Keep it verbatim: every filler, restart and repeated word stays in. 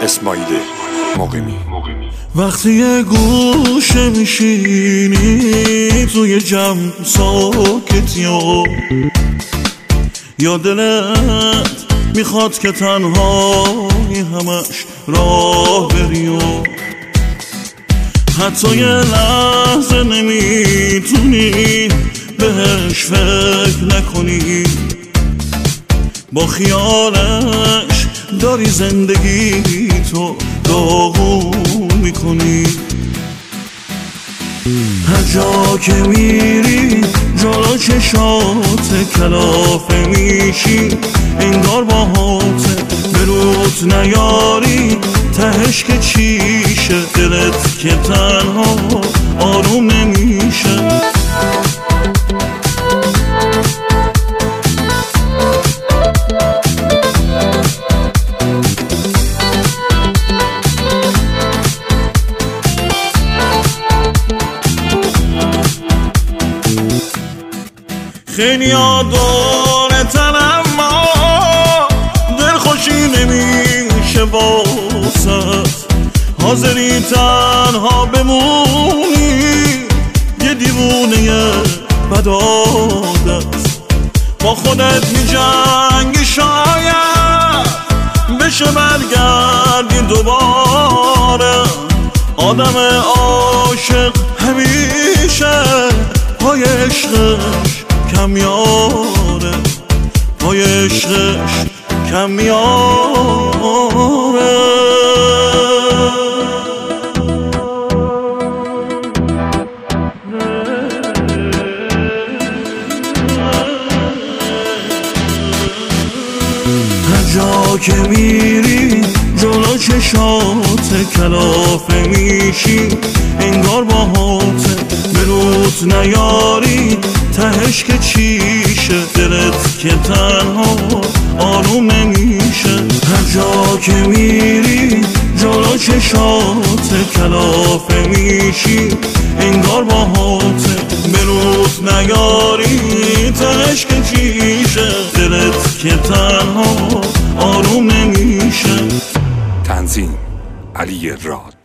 اسماعیل مقیمی. وقتی یه گوشه میشینی توی جمع ساکتی و یا دلت میخواد که تنهایی همش راه بری و حتی یه لحظه نمیتونی بهش فکر نکنی، با خیالش داری زندگی تو داغون میکنی. هر جا که میری جلو چشات کلافه میشی، انگار باهات برود نیاری تهش که چیشه، دلت که تنها آروم نمیشه. خیلی دارتن اما دلخوشی نمیشه واسط، حاضری تنها بمونی یه دیوونه بد عادت، با خودت میجنگی شاید بشه برگردی دوباره. آدم عاشق همیشه پای عشقش کم میاره، پای عشقش کم میاره. هر جا که میری جلو چشات کلافه میشی، انگار باهات برود نیاری تهش که چیشه، دلت که تنها آروم نمیشه. هر جا که میری جلو چشات کلافه میشی، انگار باهات برود نیاری تهش که چیشه، دلت که تنها آروم نمیشه. تنظیم علی راد.